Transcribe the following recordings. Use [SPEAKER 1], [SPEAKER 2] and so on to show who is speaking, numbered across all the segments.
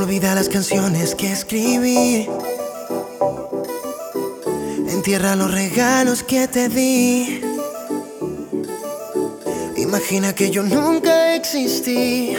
[SPEAKER 1] Olvida las canciones que escribí. Entierra los regalos que te di. Imagina que yo nunca existí.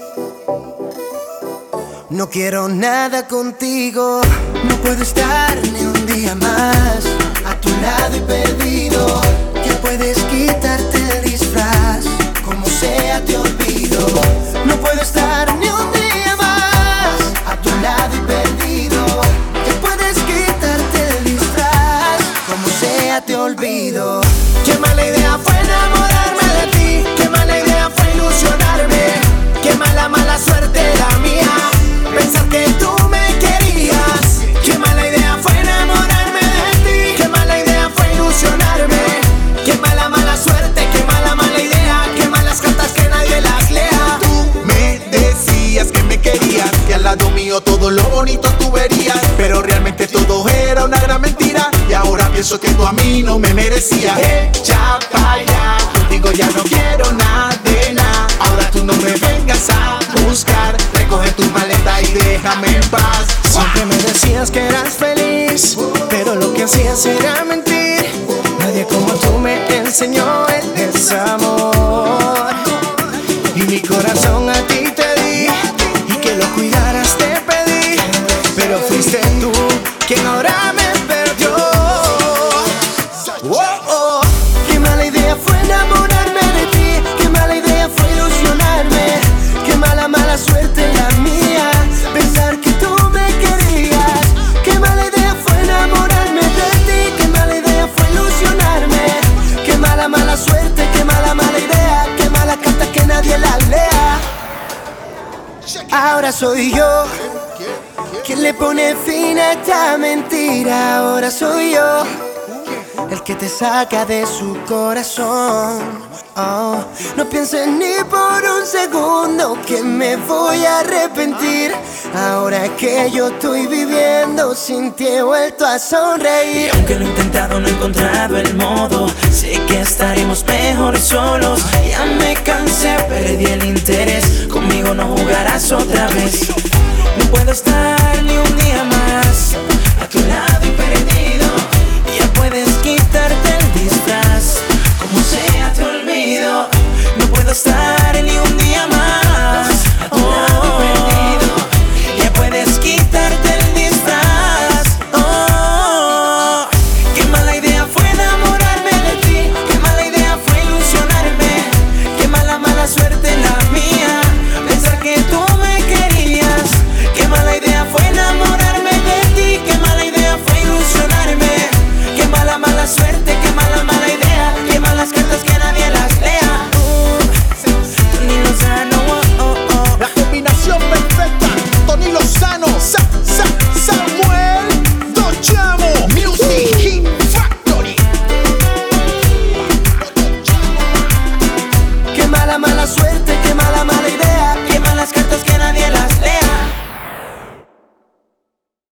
[SPEAKER 1] No quiero nada contigo. No puedo estar ni un día más a tu lado y perdido. Ya puedes quitarte el disfraz, como sea te olvido. No puedo estar ni un día más a tu lado y perdido. Ya puedes quitarte el disfraz, como sea te olvido. Qué mala idea fue enamorarme de ti. Qué mala idea fue ilusionarme. Qué mala suerte la mía, pensar que tú me querías. Qué mala idea fue enamorarme de ti. Qué mala idea fue ilusionarme. Qué mala suerte, qué mala idea. Qué malas cartas que nadie las lea.
[SPEAKER 2] Tú me decías que me querías, que al lado mío todo lo bonito tú verías, pero realmente todo era una gran mentira. Y ahora pienso que tú a mí no me merecías. Echa pa' allá, contigo ya no quiero nada de nada. Ahora tú no me vengas a buscar. Recoge tu maleta y déjame en paz.
[SPEAKER 1] Siempre me decías que eras feliz, pero lo que hacías era mentir. Nadie como tú me enseñó el desamor. Y mi corazón a ti te di, y que lo cuidaras te pedí. Pero fuiste tú quien ahora me perdió. Oh, oh. Qué mala idea fue enamorarme de ti. Qué mala idea fue ilusionarme. Qué mala suerte la mía, pensar que tú me querías. Qué mala idea fue enamorarme de ti. Qué mala idea fue ilusionarme. Qué mala suerte, qué mala idea. Qué mala carta que nadie la lea. Ahora soy yo quien le pone fin a esta mentira. Ahora soy yo el que te saca de su corazón. Oh, no pienses ni por un segundo que me voy a arrepentir. Ahora que yo estoy viviendo sin ti he vuelto a sonreír.
[SPEAKER 3] Y aunque lo he intentado no he encontrado el modo. Sé que estaremos mejor solos. Ya me cansé, perdí el interés. Conmigo no jugarás otra vez. No puedo estar ni un